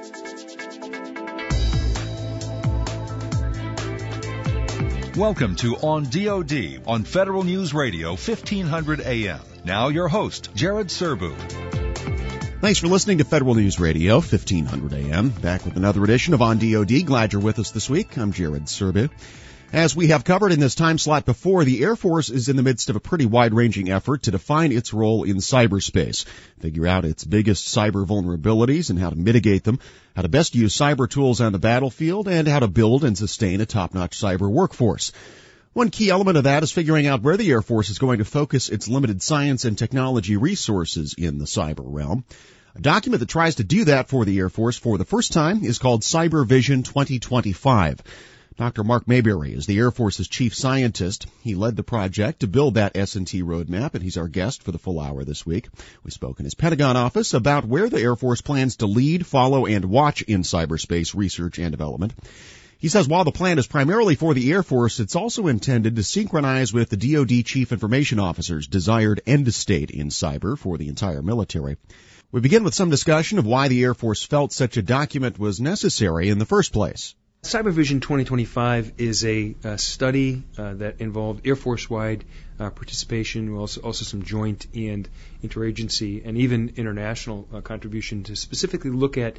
Welcome to On DoD on Federal News Radio 1500 AM. Now your host, Jared Serbu. Thanks for listening to Federal News Radio 1500 AM. Back with another edition of On DoD. Glad you're with us this week. I'm Jared Serbu. As we have covered in this time slot before, the Air Force is in the midst of a pretty wide-ranging effort to define its role in cyberspace, figure out its biggest cyber vulnerabilities and how to mitigate them, how to best use cyber tools on the battlefield, and how to build and sustain a top-notch cyber workforce. One key element of that is figuring out where the Air Force is going to focus its limited science and technology resources in the cyber realm. A document that tries to do that for the Air Force for the first time is called Cyber Vision 2025. Dr. Mark Mayberry is the Air Force's chief scientist. He led the project to build that S&T roadmap, and he's our guest for the full hour this week. We spoke in his Pentagon office about where the Air Force plans to lead, follow, and watch in cyberspace research and development. He says while the plan is primarily for the Air Force, it's also intended to synchronize with the DoD Chief Information Officer's desired end state in cyber for the entire military. We begin with some discussion of why the Air Force felt such a document was necessary in the first place. Cyber Vision 2025 is a study that involved Air Force-wide participation, also some joint and interagency and even international contribution to specifically look at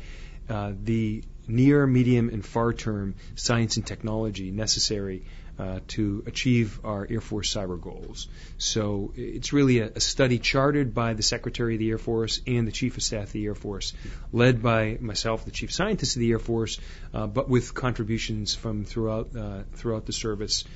the near, medium, and far-term science and technology necessary to achieve our Air Force cyber goals. So it's really a study chartered by the Secretary of the Air Force and the Chief of Staff of the Air Force, led by myself, the Chief Scientist of the Air Force, but with contributions from throughout the service,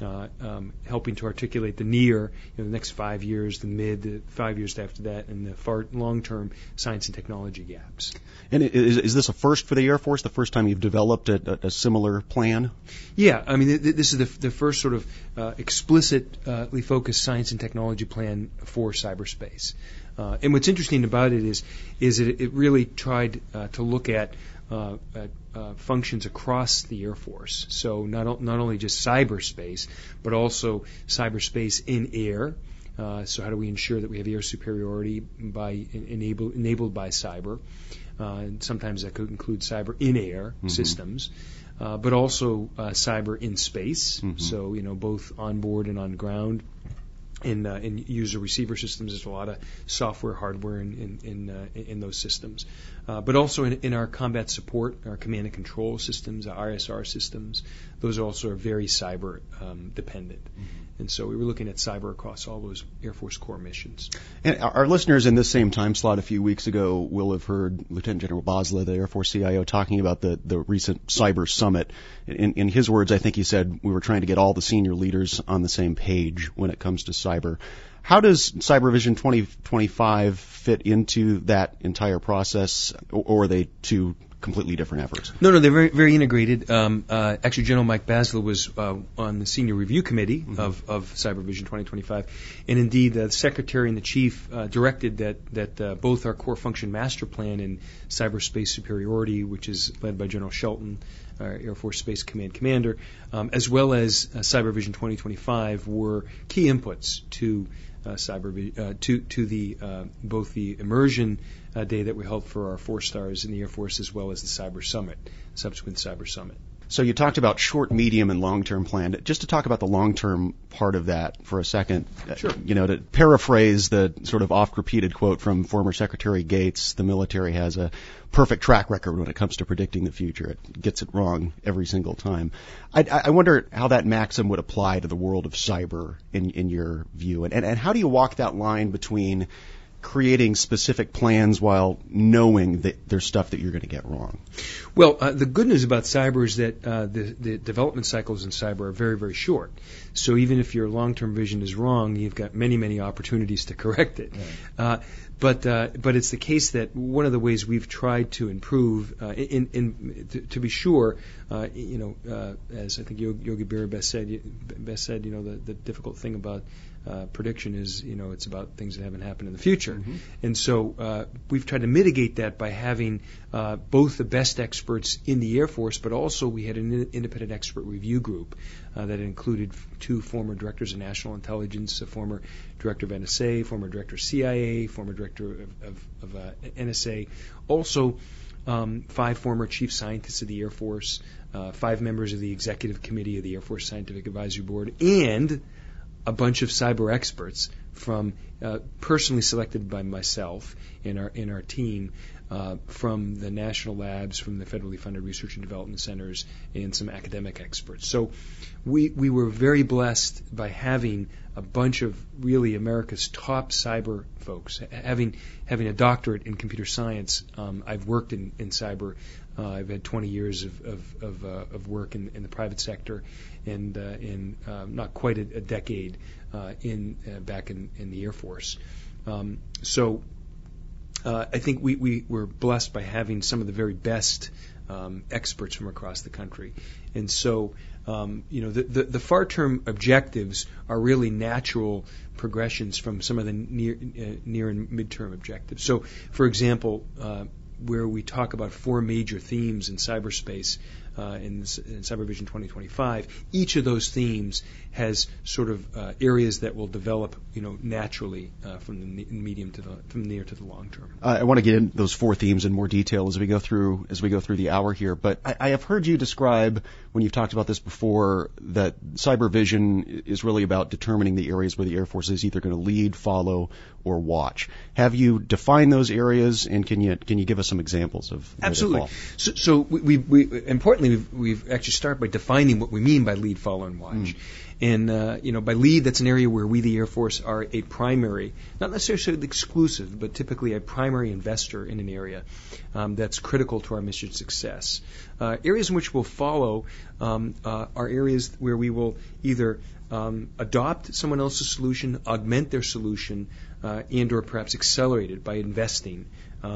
helping to articulate the near, the next 5 years, the mid, the 5 years after that, and the far long-term science and technology gaps. And is this a first for the Air Force, the first time you've developed a similar plan? Yeah, I mean, this is the first sort of explicitly focused science and technology plan for cyberspace. And what's interesting about it is that it really tried to look at functions across the Air Force. So not only just cyberspace, but also cyberspace in air. So how do we ensure that we have air superiority enabled by cyber? And sometimes that could include cyber in air systems, but also cyber in space. Mm-hmm. So both on board and on ground. In user receiver systems, there's a lot of software, hardware in those systems, but also in our combat support, our command and control systems, our ISR systems. Those also are very cyber dependent. Mm-hmm. And so we were looking at cyber across all those Air Force core missions. And our listeners in this same time slot a few weeks ago will have heard Lieutenant General Bosla, the Air Force CIO, talking about the recent cyber summit. In his words, I think he said we were trying to get all the senior leaders on the same page when it comes to cyber. How does Cyber Vision 2025 fit into that entire process, or are they two completely different efforts? No, they're very, very integrated. Actually, General Mike Basler was on the senior review committee mm-hmm. of Cyber Vision 2025, and indeed the Secretary and the Chief directed that both our core function master plan and cyberspace superiority, which is led by General Shelton, our Air Force Space Command Commander, as well as Cyber Vision 2025 were key inputs to both the immersion day that we held for our 4 stars in the Air Force, as well as the Cyber Summit, subsequent Cyber Summit. So you talked about short, medium, and long-term plan. Just to talk about the long-term part of that for a second, sure. To paraphrase the sort of oft-repeated quote from former Secretary Gates, the military has a perfect track record when it comes to predicting the future. It gets it wrong every single time. I wonder how that maxim would apply to the world of cyber in your view, and how do you walk that line between creating specific plans while knowing that there's stuff that you're going to get wrong? Well, the good news about cyber is that the development cycles in cyber are very, very short. So even if your long-term vision is wrong, you've got many, many opportunities to correct it. Right. But it's the case that one of the ways we've tried to improve, to be sure, as I think Yogi Berra best said, the difficult thing about prediction is, it's about things that haven't happened in the future. Mm-hmm. And so we've tried to mitigate that by having both the best experts in the Air Force, but also we had an independent expert review group that included 2 former directors of national intelligence, a former director of NSA, former director of CIA, former director of NSA, also 5 former chief scientists of the Air Force, 5 members of the executive committee of the Air Force Scientific Advisory Board, and a bunch of cyber experts from personally selected by myself in our team from the national labs, from the federally funded research and development centers, and some academic experts. So we were very blessed by having a bunch of really America's top cyber folks. Having a doctorate in computer science, I've worked in cyber. I've had 20 years of work in the private sector, and in not quite a decade back in the Air Force. So I think we were blessed by having some of the very best experts from across the country. And so, the far-term objectives are really natural progressions from some of the near and mid-term objectives. So, for example, where we talk about 4 major themes in cyberspace in Cyber Vision 2025, each of those themes has sort of areas that will develop, naturally from the medium from the near to the long term. I want to get into those 4 themes in more detail as we go through the hour here. But I have heard you describe, when you've talked about this before, that Cyber Vision is really about determining the areas where the Air Force is either going to lead, follow, or watch. Have you defined those areas, and can you give us some examples of where Absolutely. they fall? So we importantly we've actually started by defining what we mean by lead, follow, and watch. And by lead, that's an area where we, the Air Force, are a primary, not necessarily exclusive, but typically a primary investor in an area that's critical to our mission success. Areas in which we'll follow are areas where we will either adopt someone else's solution, augment their solution, and or perhaps accelerate it by investing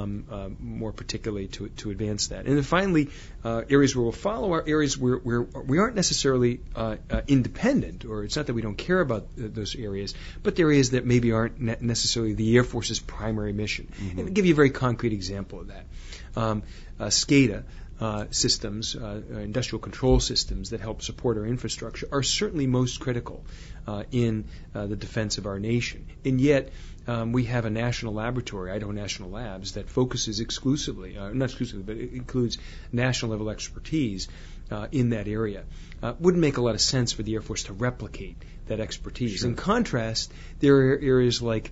more particularly to advance that. And then finally, areas where we'll follow are areas where we aren't necessarily independent, or it's not that we don't care about those areas, but they're areas that maybe aren't necessarily the Air Force's primary mission. And I'll give you a very concrete example of that. SCADA systems, industrial control systems that help support our infrastructure are certainly most critical in the defense of our nation. And yet, we have a national laboratory, Idaho National Labs, that focuses exclusively, not exclusively, but it includes national level expertise in that area. Wouldn't make a lot of sense for the Air Force to replicate that expertise. Sure. In contrast, there are areas like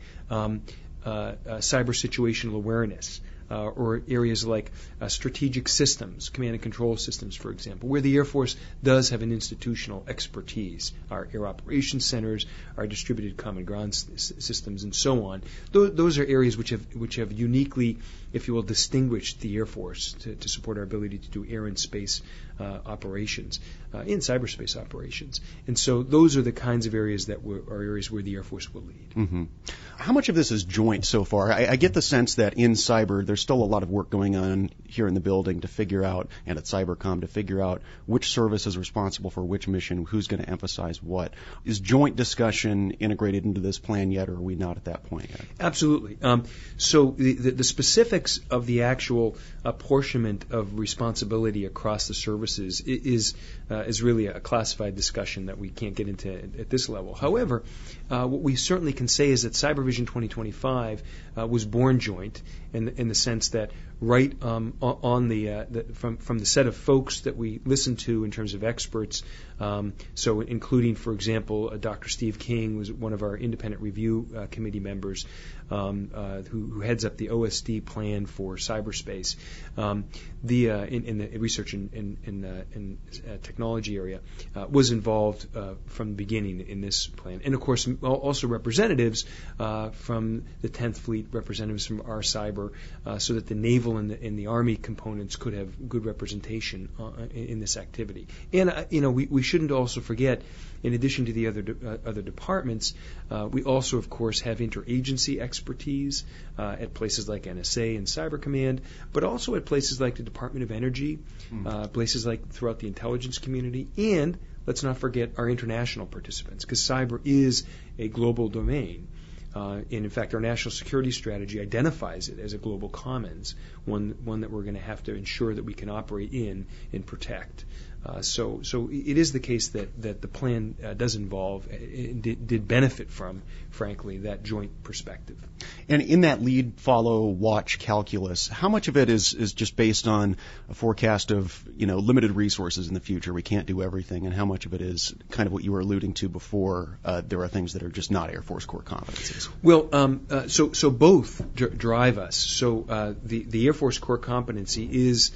cyber situational awareness, or areas like strategic systems, command and control systems, for example, where the Air Force does have an institutional expertise. Our air operations centers, our distributed common ground systems, and so on. Those are areas which have uniquely, if you will, distinguished the Air Force to support our ability to do air and space operations, in cyberspace operations. And so those are the kinds of areas that are areas where the Air Force will lead. Mm-hmm. How much of this is joint so far? I get the sense that in cyber, there's still a lot of work going on here in the building to figure out, and at Cybercom to figure out which service is responsible for which mission, who's going to emphasize what. Is joint discussion integrated into this plan yet, or are we not at that point yet? Absolutely. So the specifics of the actual apportionment of responsibility across the services is really a classified discussion that we can't get into at this level. However, what we certainly can say is that Cyber Vision 2025 was born joint in the sense that right on from the set of folks that we listened to in terms of experts, so including, for example, Dr. Steve King was one of our independent review committee members who heads up the OSD plan for cyberspace. In the research and technology area was involved from the beginning in this plan, and of course also representatives from the 10th Fleet, representatives from our cyber, so that the naval and the Army components could have good representation in this activity. And we shouldn't also forget, in addition to the other departments, we also, of course, have interagency expertise at places like NSA and Cyber Command, but also at places like the Department of Energy, places like throughout the intelligence community, and let's not forget our international participants, because cyber is a global domain. And in fact, our national security strategy identifies it as a global commons, one that we're going to have to ensure that we can operate in and protect. So it is the case that the plan does involve, did benefit from, frankly, that joint perspective. And in that lead, follow, watch calculus, how much of it is just based on a forecast of, limited resources in the future? We can't do everything. And how much of it is kind of what you were alluding to before? There are things that are just not Air Force core competencies. Well, so both drive us. So the Air Force core competency is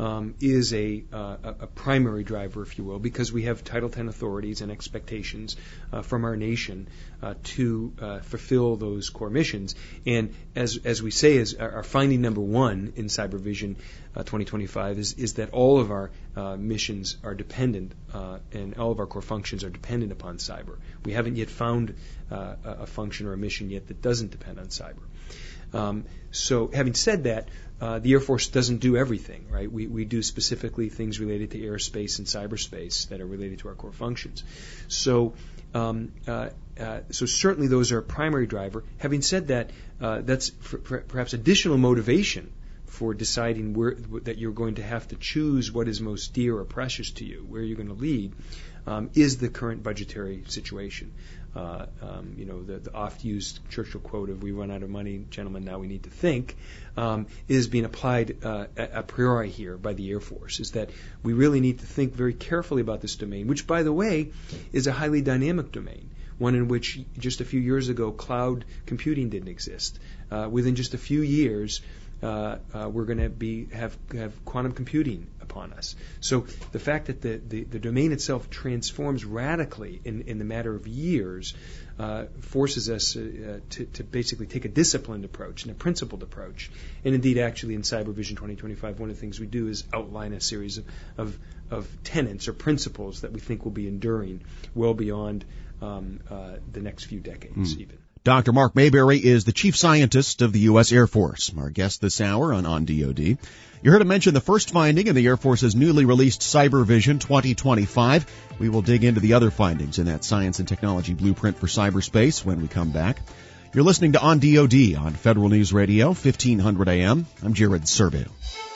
a primary driver, if you will, because we have Title X authorities and expectations from our nation to fulfill those core missions. And as we say, as our finding number one in CyberVision 2025 is that all of our missions are dependent and all of our core functions are dependent upon cyber. We haven't yet found a function or a mission yet that doesn't depend on cyber. So having said that, the Air Force doesn't do everything, right? We do specifically things related to airspace and cyberspace that are related to our core functions. So certainly those are a primary driver. Having said that, that's perhaps additional motivation for deciding that you're going to have to choose what is most dear or precious to you, where you're going to lead, is the current budgetary situation. The oft-used Churchill quote of "We run out of money, gentlemen, now we need to think," is being applied a priori here by the Air Force, is that we really need to think very carefully about this domain, which, by the way, is a highly dynamic domain, one in which just a few years ago cloud computing didn't exist. Within just a few years, we're going to have quantum computing upon us. So the fact that the domain itself transforms radically in the matter of years forces us to basically take a disciplined approach and a principled approach. And indeed, actually, in CyberVision 2025, one of the things we do is outline a series of tenets or principles that we think will be enduring well beyond the next few decades even. Dr. Mark Mayberry is the Chief Scientist of the U.S. Air Force, our guest this hour on DoD. You heard him mention the first finding in the Air Force's newly released CyberVision 2025. We will dig into the other findings in that science and technology blueprint for cyberspace when we come back. You're listening to On DoD on Federal News Radio, 1500 AM. I'm Jared Serbu.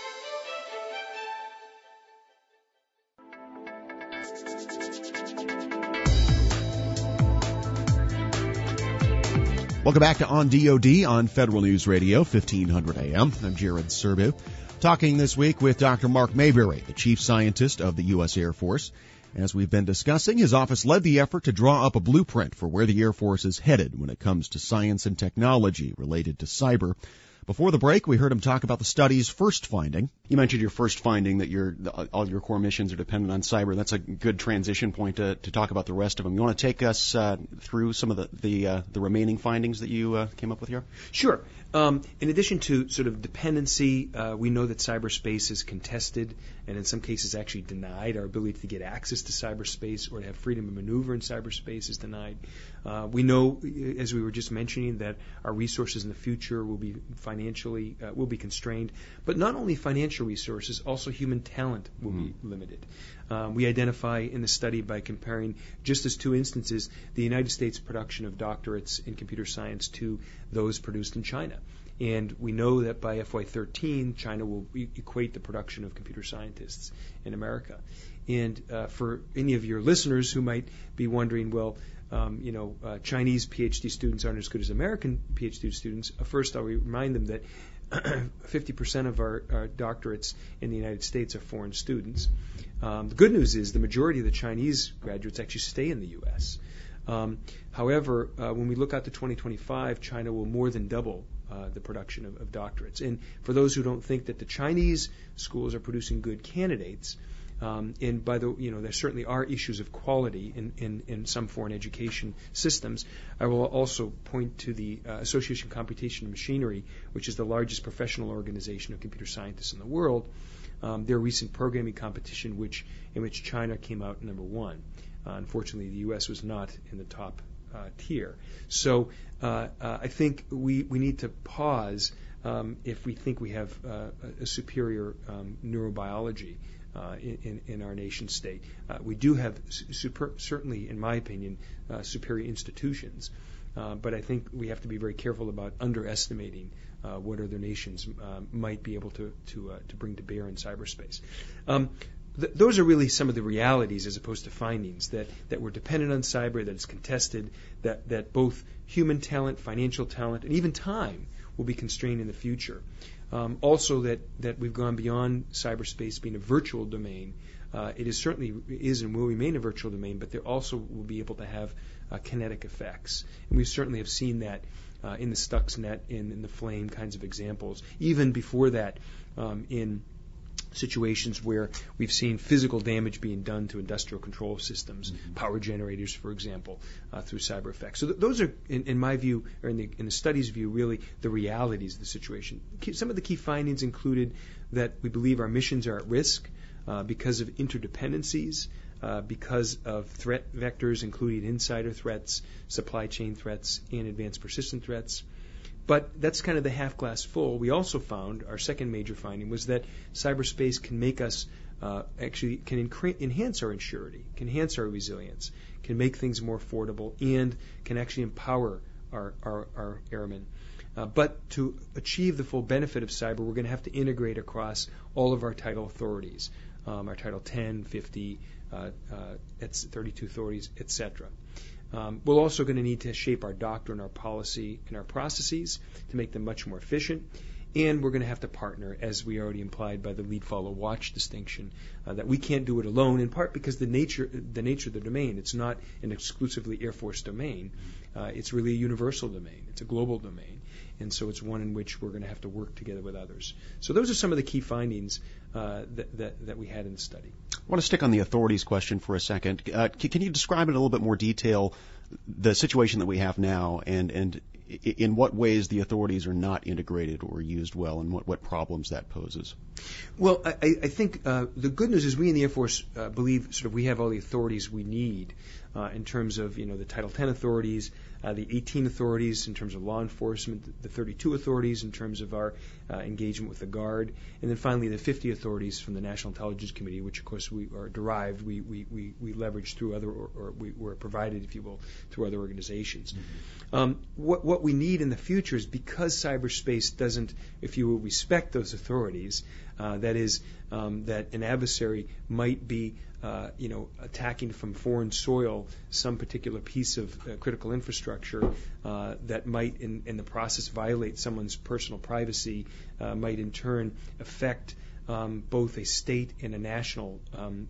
Welcome back to On DoD on Federal News Radio, 1500 AM. I'm Jared Serbu. Talking this week with Dr. Mark Mayberry, the Chief Scientist of the U.S. Air Force. As we've been discussing, his office led the effort to draw up a blueprint for where the Air Force is headed when it comes to science and technology related to cyber. Before the break, we heard him talk about the study's first finding. You mentioned your first finding that all your core missions are dependent on cyber. That's a good transition point to talk about the rest of them. You want to take us through some of the remaining findings that you came up with here? Sure. In addition to sort of dependency, we know that cyberspace is contested and in some cases actually denied. Our ability to get access to cyberspace or to have freedom of maneuver in cyberspace is denied. We know, as we were just mentioning, that our resources in the future will be financially will be constrained, but not only financial resources, also human talent will be limited. We identify in the study by comparing, just as two instances, the United States production of doctorates in computer science to those produced in China. And we know that by FY13, China will equate the production of computer scientists in America. And for any of your listeners who might be wondering, well, Chinese PhD students aren't as good as American PhD students, first I'll remind them that 50% of our doctorates in the United States are foreign students. The good news is the majority of the Chinese graduates actually stay in the U.S. However, when we look out to 2025, China will more than double the production of doctorates. And for those who don't think that the Chinese schools are producing good candidates, and by the there certainly are issues of quality in some foreign education systems. I will also point to the Association of Computation Machinery, which is the largest professional organization of computer scientists in the world. Their recent programming competition, in which China came out number one. Unfortunately, the U.S. was not in the top tier. So I think we need to pause if we think we have a superior neurobiology in our nation state. We do have certainly, in my opinion, superior institutions, but I think we have to be very careful about underestimating what other nations might be able to bring to bear in cyberspace. Those are really some of the realities as opposed to findings, that we're dependent on cyber, that it's contested, that both human talent, financial talent, and even time will be constrained in the future. Also that we've gone beyond cyberspace being a virtual domain. It certainly is and will remain a virtual domain, but there also will be able to have kinetic effects. And we certainly have seen that in the Stuxnet, in the Flame kinds of examples. Even before that, in situations where we've seen physical damage being done to industrial control systems, power generators, for example, through cyber effects. So those are, in my view, or in the study's view, really the realities of the situation. Some of the key findings included that we believe our missions are at risk because of interdependencies, because of threat vectors, including insider threats, supply chain threats, and advanced persistent threats. But that's kind of the half glass full. We also found, our second major finding was that cyberspace can make us, enhance our insurity, can enhance our resilience, can make things more affordable, and can actually empower our airmen. But to achieve the full benefit of cyber, we're going to have to integrate across all of our title authorities, our Title 10, 50, 32 authorities, etc. We're also going to need to shape our doctrine, our policy, and our processes to make them much more efficient. And we're going to have to partner, as we already implied by the lead, follow, watch distinction, that we can't do it alone, in part because the nature of the domain, it's not an exclusively Air Force domain. It's really a universal domain. It's a global domain. And so it's one in which we're going to have to work together with others. So those are some of the key findings that we had in the study. I want to stick on the authorities question for a second. Can you describe in a little bit more detail the situation that we have now and in what ways the authorities are not integrated or used well, and what problems that poses? Well, I think the good news is we in the Air Force believe sort of we have all the authorities we need in terms of the Title 10 authorities, the 18 authorities in terms of law enforcement, the 32 authorities in terms of our engagement with the Guard, and then finally the 50 authorities from the National Intelligence Committee, which of course we are derived, we leverage through other, or we were provided, if you will, through other organizations. What we need in the future is, because cyberspace doesn't, if you will, respect those authorities, that is, that an adversary might be attacking from foreign soil some particular piece of critical infrastructure that might, in the process, violate someone's personal privacy, might in turn affect both a state and a national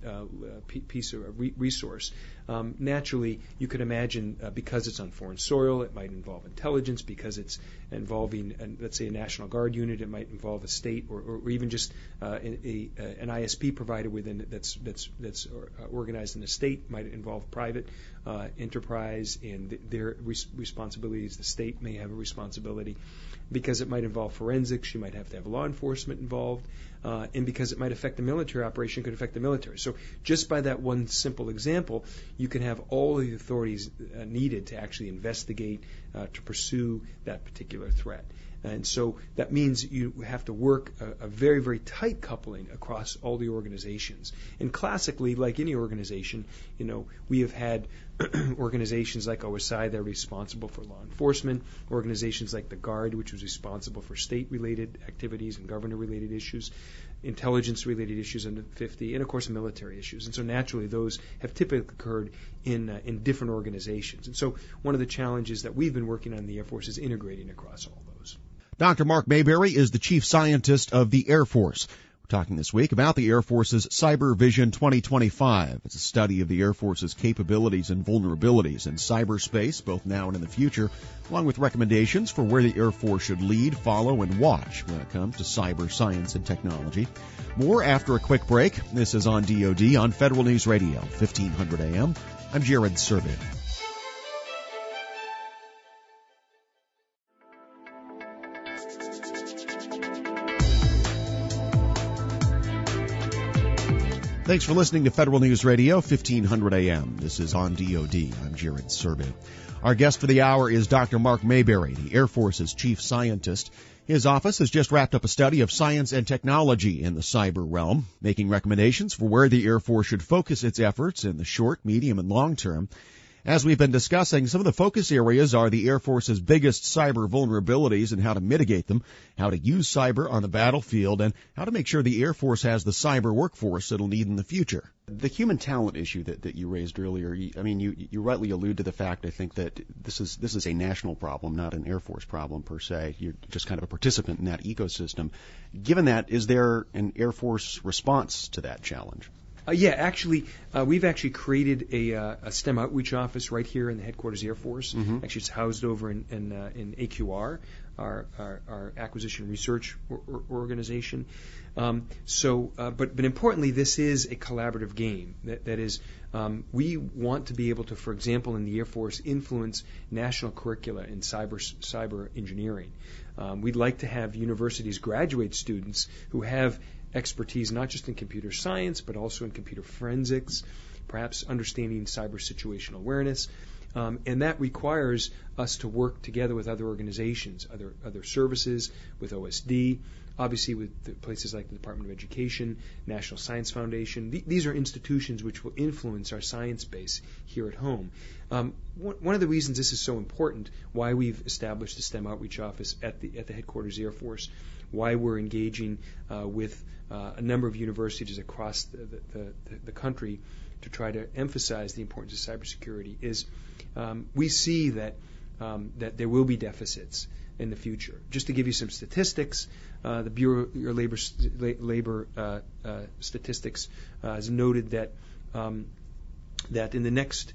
piece of resource. Naturally, you could imagine because it's on foreign soil, it might involve intelligence. Because it's involving, let's say, a National Guard unit, it might involve a state or even just an ISP provider within that's organized in a state. Might involve private enterprise and their responsibilities. The state may have a responsibility. Because it might involve forensics, you might have to have law enforcement involved. And because it might affect the military operation, it could affect the military. So just by that one simple example, you can have all the authorities needed to actually investigate, to pursue that particular threat. And so that means you have to work a very, very tight coupling across all the organizations. And classically, like any organization, we have had organizations like OSI that are responsible for law enforcement, organizations like the Guard, which was responsible for state-related activities and governor-related issues, intelligence-related issues under 50, and of course military issues. And so naturally, those have typically occurred in different organizations. And so one of the challenges that we've been working on in the Air Force is integrating across all those. Dr. Mark Mayberry is the Chief Scientist of the Air Force. We're talking this week about the Air Force's Cyber Vision 2025. It's a study of the Air Force's capabilities and vulnerabilities in cyberspace, both now and in the future, along with recommendations for where the Air Force should lead, follow, and watch when it comes to cyber science and technology. More after a quick break. This is on DoD on Federal News Radio, 1500 AM. I'm Jared Serby. Thanks for listening to Federal News Radio, 1500 AM. This is on DoD. I'm Jared Serby. Our guest for the hour is Dr. Mark Mayberry, the Air Force's Chief Scientist. His office has just wrapped up a study of science and technology in the cyber realm, making recommendations for where the Air Force should focus its efforts in the short, medium, and long term. As we've been discussing, some of the focus areas are the Air Force's biggest cyber vulnerabilities and how to mitigate them, how to use cyber on the battlefield, and how to make sure the Air Force has the cyber workforce it'll need in the future. The human talent issue that you raised earlier, you rightly allude to the fact, I think, that this is a national problem, not an Air Force problem per se. You're just kind of a participant in that ecosystem. Given that, is there an Air Force response to that challenge? We've actually created a STEM outreach office right here in the headquarters Air Force. Mm-hmm. Actually, it's housed over in AQR, our acquisition research organization. But importantly, this is a collaborative game. That is, we want to be able to, for example, in the Air Force, influence national curricula in cyber engineering. We'd like to have universities graduate students who have expertise not just in computer science, but also in computer forensics, perhaps understanding cyber situational awareness. And that requires us to work together with other organizations, other services, with OSD, obviously with places like the Department of Education, National Science Foundation. These are institutions which will influence our science base here at home. One of the reasons this is so important, why we've established the STEM Outreach Office at the headquarters Air Force, why we're engaging with a number of universities across the country to try to emphasize the importance of cybersecurity is we see that there will be deficits in the future. Just to give you some statistics, the Bureau of Labor Statistics has noted that in the next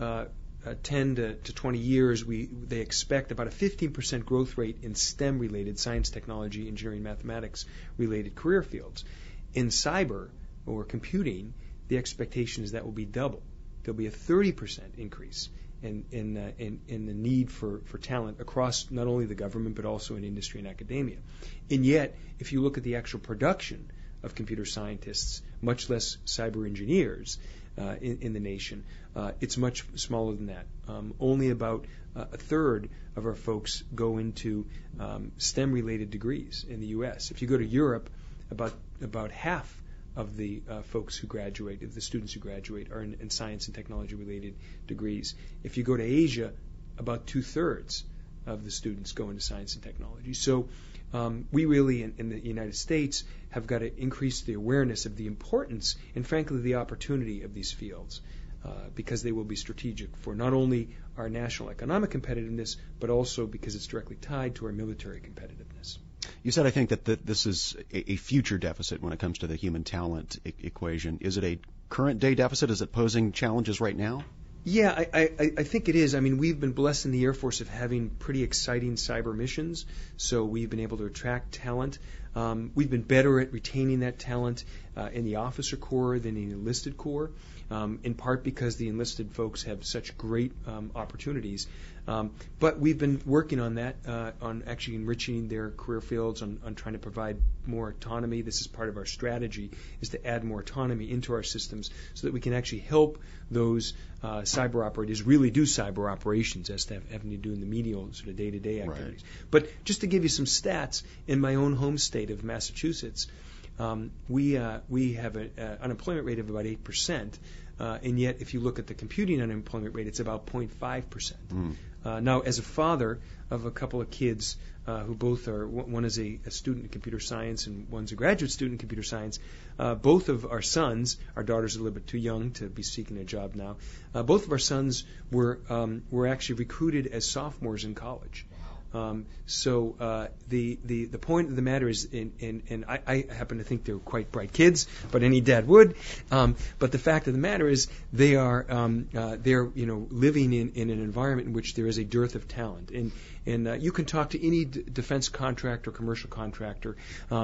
10 to 20 years, they expect about a 15% growth rate in STEM-related science, technology, engineering, mathematics-related career fields. In cyber or computing, the expectation is that will be double. There'll be a 30% increase in the need for talent across not only the government but also in industry and academia. And yet, if you look at the actual production of computer scientists, much less cyber engineers in the nation, it's much smaller than that. Only about a third of our folks go into STEM-related degrees in the U.S. If you go to Europe, about half of the folks who graduate, of the students who graduate, are in science and technology-related degrees. If you go to Asia, about 2/3 of the students go into science and technology. So we really, in the United States, have got to increase the awareness of the importance and, frankly, the opportunity of these fields because they will be strategic for not only our national economic competitiveness, but also because it's directly tied to our military competitiveness. You said, I think, that this is a future deficit when it comes to the human talent equation. Is it a current-day deficit? Is it posing challenges right now? Yeah, I think it is. I mean, we've been blessed in the Air Force of having pretty exciting cyber missions, so we've been able to attract talent. We've been better at retaining that talent in the officer corps than in the enlisted corps, in part because the enlisted folks have such great opportunities. But we've been working on that, on actually enriching their career fields, on trying to provide more autonomy. This is part of our strategy, is to add more autonomy into our systems so that we can actually help those cyber operators really do cyber operations as to having to do in the medial sort of day-to-day activities. Right. But just to give you some stats, in my own home state of Massachusetts, we have an unemployment rate of about 8%, and yet if you look at the computing unemployment rate, it's about 0.5%. Now, as a father of a couple of kids who both are, one is a student in computer science and one's a graduate student in computer science, both of our sons, our daughter's a little bit too young to be seeking a job now, both of our sons were actually recruited as sophomores in college. So the point of the matter is, and I happen to think they're quite bright kids, but any dad would. But the fact of the matter is, they're living in an environment in which there is a dearth of talent, and you can talk to any defense contractor, commercial contractor,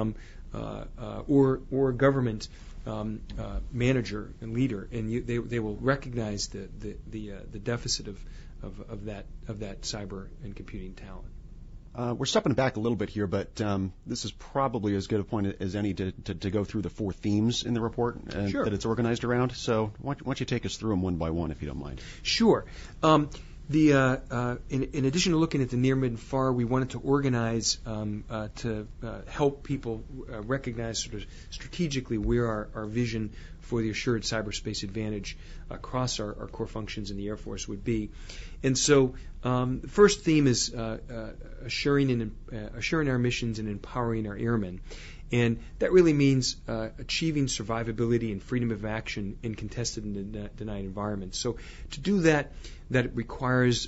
or government manager and leader, and they will recognize the deficit of that cyber and computing talent. We're stepping back a little bit here, but this is probably as good a point as any to go through the 4 themes in the report Sure. that it's organized around. So why don't you take us through them one by one, if you don't mind? Sure. In addition to looking at the near, mid, and far, we wanted to organize to help people recognize sort of strategically where our vision for the assured cyberspace advantage across our core functions in the Air Force would be. And so the first theme is assuring our missions and empowering our airmen. And that really means achieving survivability and freedom of action in contested and denied environments. So to do that, that requires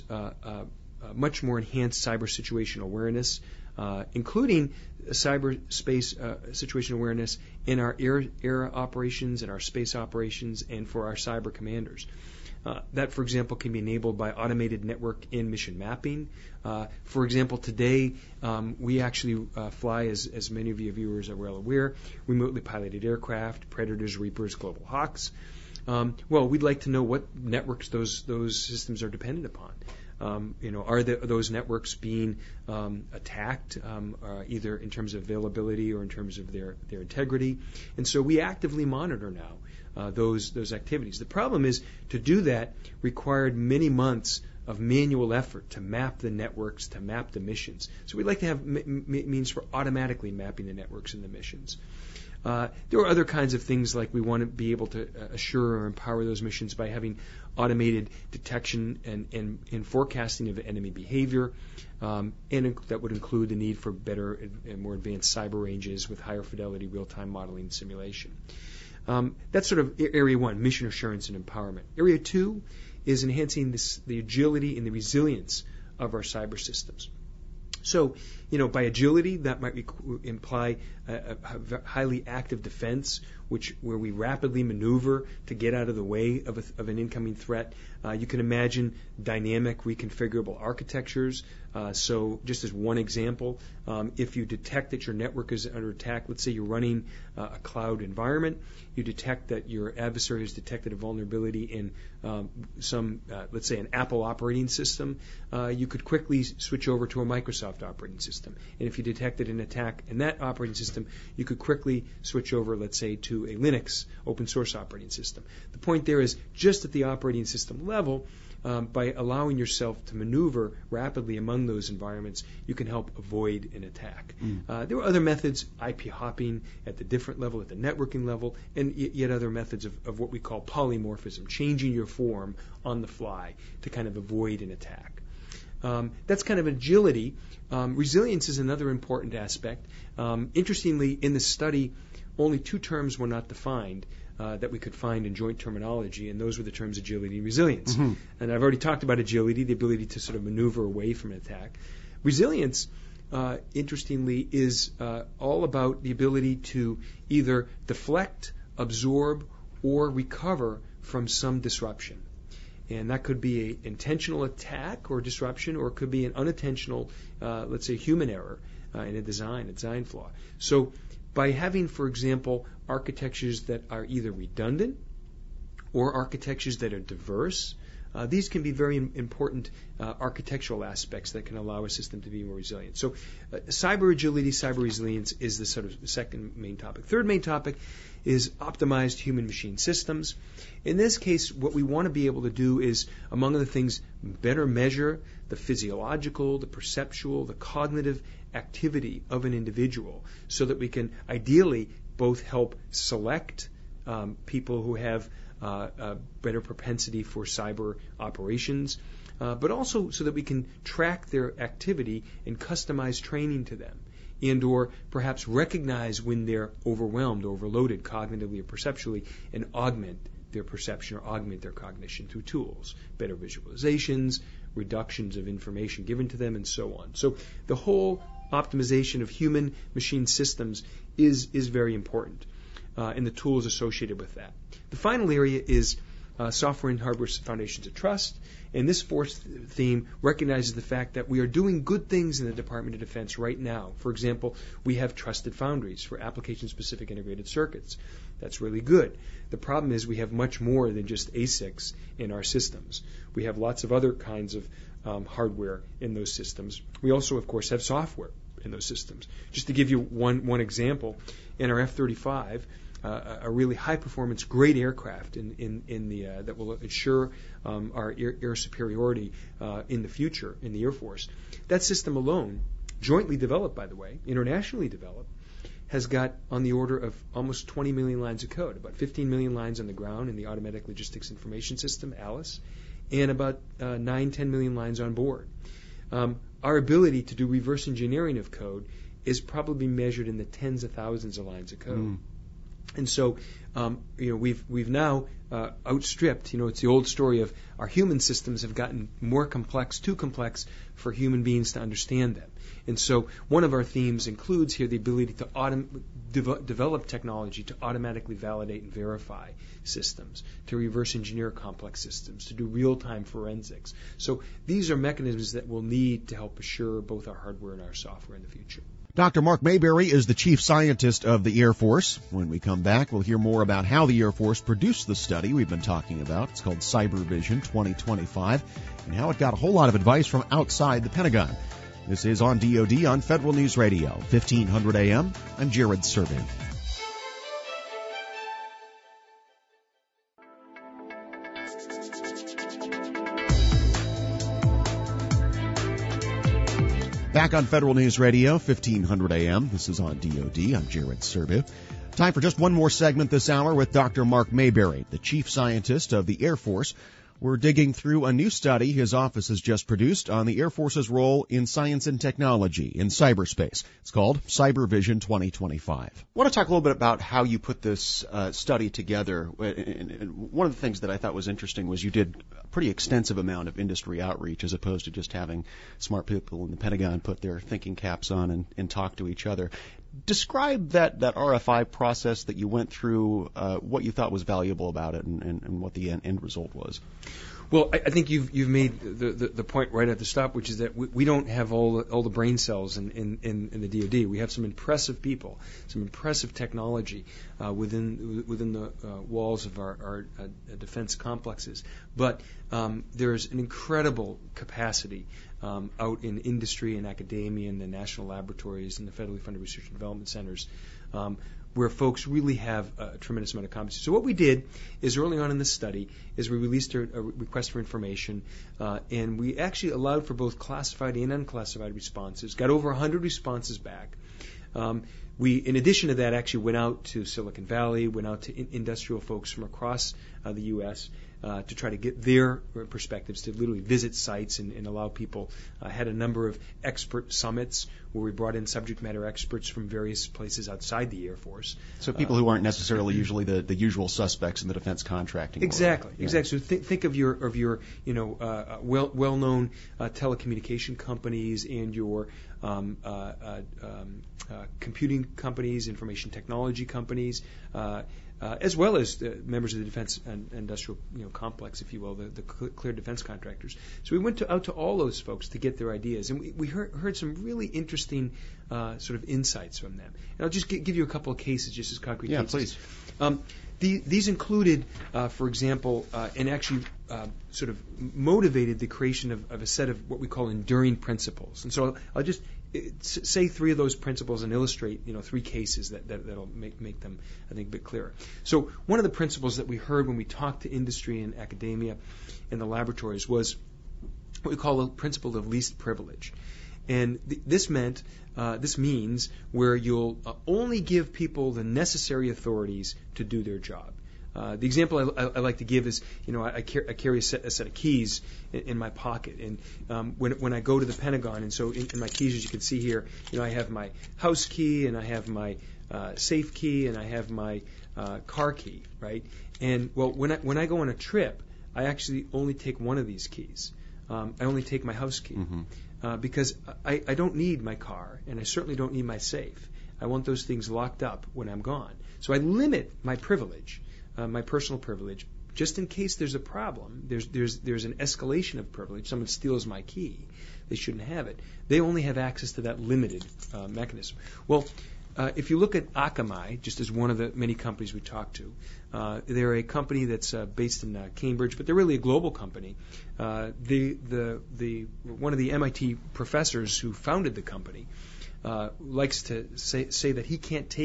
much more enhanced cyber situational awareness, including cyberspace situational awareness in our air operations and our space operations and for our cyber commanders. That, for example, can be enabled by automated network and mission mapping. For example, today we actually fly, as many of your viewers are well aware, remotely piloted aircraft, Predators, Reapers, Global Hawks. Well, we'd like to know what networks those systems are dependent upon. Are those networks being attacked, either in terms of availability or in terms of their integrity? And so we actively monitor now those activities. The problem is, to do that required many months of manual effort to map the networks, to map the missions. So we'd like to have means for automatically mapping the networks and the missions. There are other kinds of things, like we want to be able to assure or empower those missions by having automated detection and forecasting of enemy behavior, and that would include the need for better and more advanced cyber ranges with higher fidelity real-time modeling and simulation. That's sort of Area 1, mission assurance and empowerment. Area 2 is enhancing the agility and the resilience of our cyber systems. So, by agility, that might imply a highly active defense, where we rapidly maneuver to get out of the way of an incoming threat. You can imagine dynamic, reconfigurable architectures. So, just as one example, if you detect that your network is under attack, let's say you're running a cloud environment, you detect that your adversary has detected a vulnerability in let's say an Apple operating system, you could quickly switch over to a Microsoft operating system. And if you detected an attack in that operating system, you could quickly switch over, let's say, to a Linux open source operating system. The point there is, just at the operating system level, by allowing yourself to maneuver rapidly among those environments, you can help avoid an attack. There are other methods, IP hopping at the different level, at the networking level, and yet other methods of what we call polymorphism, changing your form on the fly to kind of avoid an attack. That's kind of agility. Resilience is another important aspect. Interestingly, in the study, only two terms were not defined that we could find in joint terminology, and those were the terms agility and resilience. Mm-hmm. And I've already talked about agility, the ability to sort of maneuver away from an attack. Resilience, interestingly, is all about the ability to either deflect, absorb, or recover from some disruption. And that could be an intentional attack or disruption, or it could be an unintentional, let's say, human error in a design flaw. So by having, for example, architectures that are either redundant or architectures that are diverse, these can be very important architectural aspects that can allow a system to be more resilient. So cyber agility, cyber resilience is the sort of second main topic. Third main topic is optimized human-machine systems. In this case, what we want to be able to do is, among other things, better measure the physiological, the perceptual, the cognitive activity of an individual, so that we can ideally both help select people who have a better propensity for cyber operations, but also so that we can track their activity and customize training to them, and or perhaps recognize when they're overwhelmed, overloaded cognitively or perceptually, and augment their perception or augment their cognition through tools, better visualizations, reductions of information given to them, and so on. So the whole optimization of human-machine systems is very important, and the tools associated with that. The final area is software and hardware foundations of trust. And this fourth theme recognizes the fact that we are doing good things in the Department of Defense right now. For example, we have trusted foundries for application-specific integrated circuits. That's really good. The problem is we have much more than just ASICs in our systems. We have lots of other kinds of hardware in those systems. We also, of course, have software in those systems. Just to give you one example, in our F-35, a really high performance, great aircraft that will ensure our air superiority in the future in the Air Force. That system alone, jointly developed, by the way, internationally developed, has got on the order of almost 20 million lines of code, about 15 million lines on the ground in the Automatic Logistics Information System, ALICE, and about 9-10 million lines on board. Our ability to do reverse engineering of code is probably measured in the tens of thousands of lines of code. And so, we've now outstripped. It's the old story of our human systems have gotten more complex, too complex for human beings to understand them. And so, one of our themes includes here the ability to develop technology to automatically validate and verify systems, to reverse engineer complex systems, to do real-time forensics. So, these are mechanisms that we'll need to help assure both our hardware and our software in the future. Dr. Mark Mayberry is the Chief Scientist of the Air Force. When we come back, we'll hear more about how the Air Force produced the study we've been talking about. It's called Cyber Vision 2025, and how it got a whole lot of advice from outside the Pentagon. This is On DoD on Federal News Radio, 1500 AM. I'm Jared Serby. Back on Federal News Radio, 1500 AM. This is On DoD. I'm Jared Serby. Time for just one more segment this hour with Dr. Mark Mayberry, the Chief Scientist of the Air Force. We're digging through a new study his office has just produced on the Air Force's role in science and technology in cyberspace. It's called Cyber Vision 2025. I want to talk a little bit about how you put this study together. And one of the things that I thought was interesting was you did a pretty extensive amount of industry outreach as opposed to just having smart people in the Pentagon put their thinking caps on and talk to each other. Describe that RFI process that you went through, what you thought was valuable about it, and what the end result was. Well, I think you've made the point right at the stop, which is that we don't have all the brain cells in the DoD. We have some impressive people, some impressive technology within the walls of our defense complexes, but there's an incredible capacity out in industry and academia and the national laboratories and the federally funded research and development centers, where folks really have a tremendous amount of competency. So what we did is early on in this study is we released a request for information, and we actually allowed for both classified and unclassified responses, got over 100 responses back. We, in addition to that, actually went out to Silicon Valley, went out to industrial folks from across the U.S., to try to get their perspectives, to literally visit sites and allow people, had a number of expert summits where we brought in subject matter experts from various places outside the Air Force. So people who aren't necessarily usually the usual suspects in the defense contracting world. Exactly. So think of your well-known telecommunication companies and your computing companies, information technology companies, as well as members of the defense and industrial complex, if you will, the cleared defense contractors. So we went out to all those folks to get their ideas, and we heard some really interesting sort of insights from them. And I'll just give you a couple of cases, just as concrete cases. Yeah, please. These included, for example, and actually sort of motivated the creation of a set of what we call enduring principles. And so I'll just say three of those principles and illustrate, three cases that'll make them, I think, a bit clearer. So one of the principles that we heard when we talked to industry and academia in the laboratories was what we call the principle of least privilege. And this means where you'll only give people the necessary authorities to do their job. The example I like to give is, I carry a set of keys in my pocket, and when I go to the Pentagon, and so in my keys, as you can see here, I have my house key, and I have my safe key, and I have my car key, right? And well, when I go on a trip, I actually only take one of these keys. I only take my house key. Mm-hmm. Because I don't need my car, and I certainly don't need my safe. I want those things locked up when I'm gone. So I limit my privilege, my personal privilege, just in case there's a problem. There's an escalation of privilege. Someone steals my key. They shouldn't have it. They only have access to that limited mechanism. Well, if you look at Akamai, just as one of the many companies we talked to, they're a company that's based in Cambridge, but they're really a global company. One of the MIT professors who founded the company likes to say that he can't take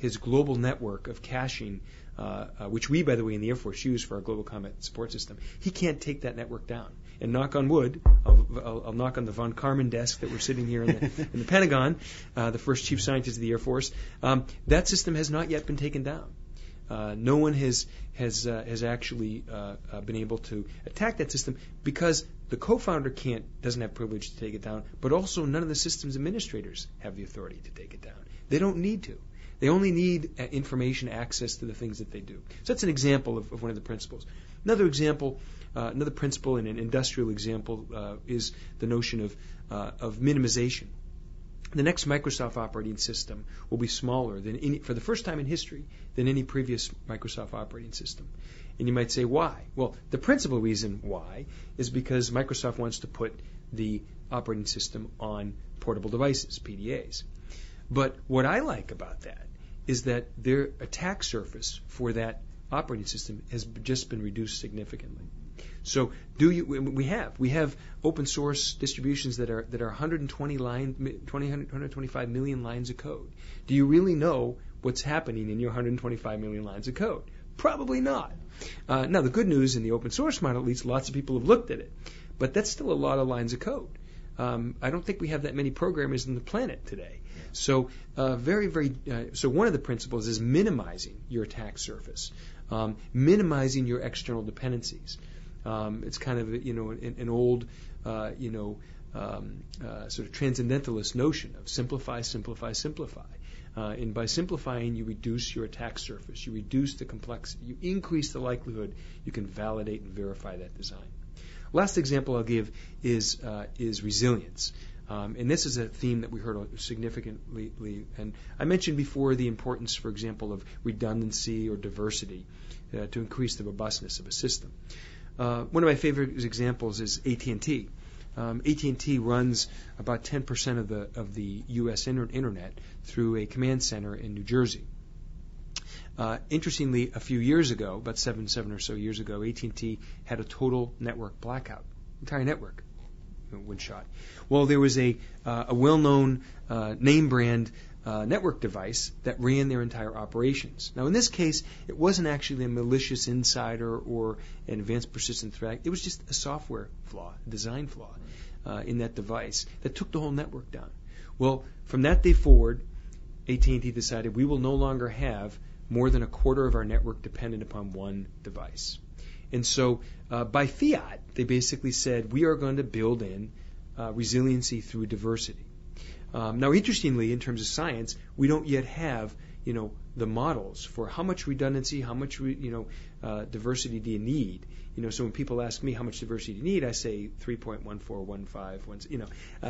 his global network of caching, which we, by the way, in the Air Force use for our Global Combat Support System, he can't take that network down. And knock on wood, I'll knock on the von Karman desk that we're sitting here in the Pentagon, the first chief scientist of the Air Force. That system has not yet been taken down. No one has actually been able to attack that system because the co-founder doesn't have privilege to take it down, but also none of the systems administrators have the authority to take it down. They don't need to. They only need information access to the things that they do. So that's an example of one of the principles. Another example, another principle and an industrial example is the notion of minimization. The next Microsoft operating system will be smaller for the first time in history than any previous Microsoft operating system. And you might say, why? Well, the principal reason why is because Microsoft wants to put the operating system on portable devices, PDAs. But what I like about that is that their attack surface for that operating system has just been reduced significantly. So we have open source distributions that are 125 million lines of code. Do you really know what's happening in your 125 million lines of code? Probably not. Now the good news in the open source model, at least lots of people have looked at it, but that's still a lot of lines of code. I don't think we have that many programmers on the planet today. So so one of the principles is minimizing your attack surface, minimizing your external dependencies. It's kind of an old sort of transcendentalist notion of simplify, simplify, simplify. And by simplifying, you reduce your attack surface, you reduce the complexity, you increase the likelihood you can validate and verify that design. Last example I'll give is resilience. And this is a theme that we heard significantly. And I mentioned before the importance, for example, of redundancy or diversity to increase the robustness of a system. One of my favorite examples is AT&T. AT&T runs about 10% of the U.S. internet through a command center in New Jersey. Interestingly, a few years ago, about seven or so years ago, AT&T had a total network blackout. Entire network went shot. Well, there was a well-known name brand network device that ran their entire operations. Now, in this case, it wasn't actually a malicious insider or an advanced persistent threat. It was just a software flaw, a design flaw in that device that took the whole network down. Well, from that day forward, AT&T decided we will no longer have more than a quarter of our network dependent upon one device. And so by fiat, they basically said we are going to build in resiliency through diversity. Now, interestingly, in terms of science, we don't yet have, the models for how much redundancy, how much, diversity do you need? So when people ask me how much diversity do you need, I say 3.1415.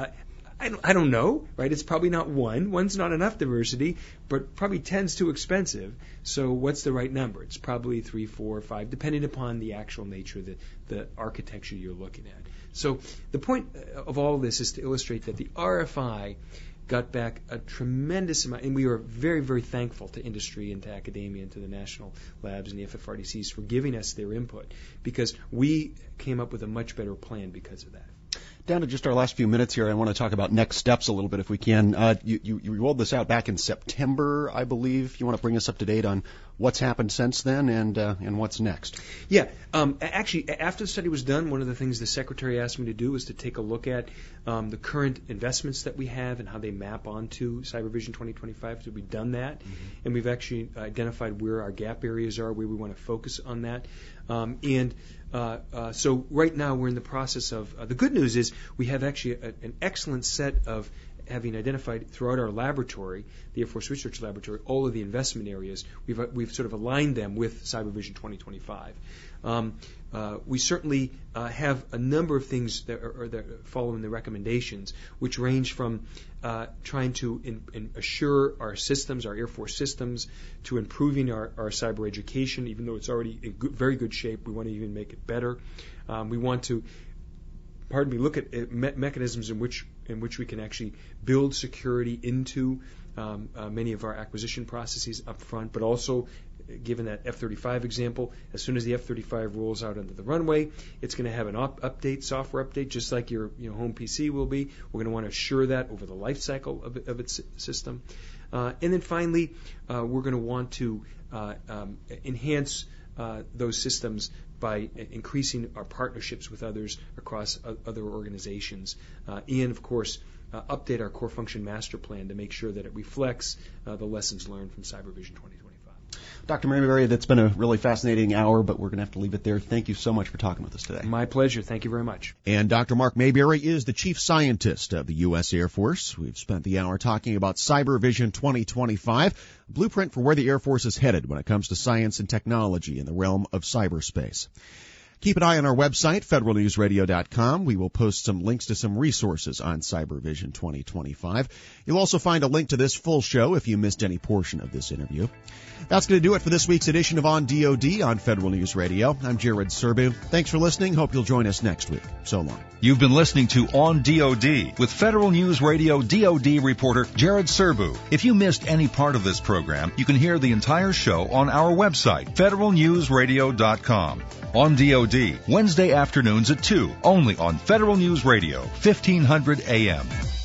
I don't know, right? It's probably not one. One's not enough diversity, but probably 10's too expensive. So what's the right number? It's probably 3, 4, 5, depending upon the actual nature of the architecture you're looking at. So the point of all of this is to illustrate that the RFI got back a tremendous amount, and we are very, very thankful to industry and to academia and to the national labs and the FFRDCs for giving us their input, because we came up with a much better plan because of that. Down to just our last few minutes here, I want to talk about next steps a little bit if we can. You rolled this out back in September, I believe. You want to bring us up to date on what's happened since then and what's next? Yeah. Actually, after the study was done, one of the things the Secretary asked me to do was to take a look at the current investments that we have and how they map onto CyberVision 2025. So we've done that, and we've actually identified where our gap areas are, where we want to focus on that. So right now we're in the process of, the good news is we have actually an excellent set of, having identified throughout our laboratory, the Air Force Research Laboratory, all of the investment areas. We've sort of aligned them with CyberVision 2025. We certainly have a number of things that follow in the recommendations, which range from trying to assure our systems, our Air Force systems, to improving our cyber education, even though it's already in very good shape. We want to even make it better. We want to, look at mechanisms in which we can actually build security into many of our acquisition processes up front, but also, given that F-35 example, as soon as the F-35 rolls out onto the runway, it's going to have an software update, just like your home PC will be. We're going to want to assure that over the life cycle of its system. And then finally, we're going to want to enhance those systems by increasing our partnerships with others across other organizations. And, of course, update our core function master plan to make sure that it reflects the lessons learned from CyberVision 2025. Dr. Mayberry, that's been a really fascinating hour, but we're going to have to leave it there. Thank you so much for talking with us today. My pleasure. Thank you very much. And Dr. Mark Mayberry is the Chief Scientist of the U.S. Air Force. We've spent the hour talking about CyberVision 2025, a blueprint for where the Air Force is headed when it comes to science and technology in the realm of cyberspace. Keep an eye on our website, federalnewsradio.com. We will post some links to some resources on CyberVision 2025. You'll also find a link to this full show if you missed any portion of this interview. That's going to do it for this week's edition of On DoD on Federal News Radio. I'm Jared Serbu. Thanks for listening. Hope you'll join us next week. So long. You've been listening to On DoD with Federal News Radio DoD reporter Jared Serbu. If you missed any part of this program, you can hear the entire show on our website, federalnewsradio.com. On DoD, Wednesday afternoons at 2, only on Federal News Radio, 1500 AM.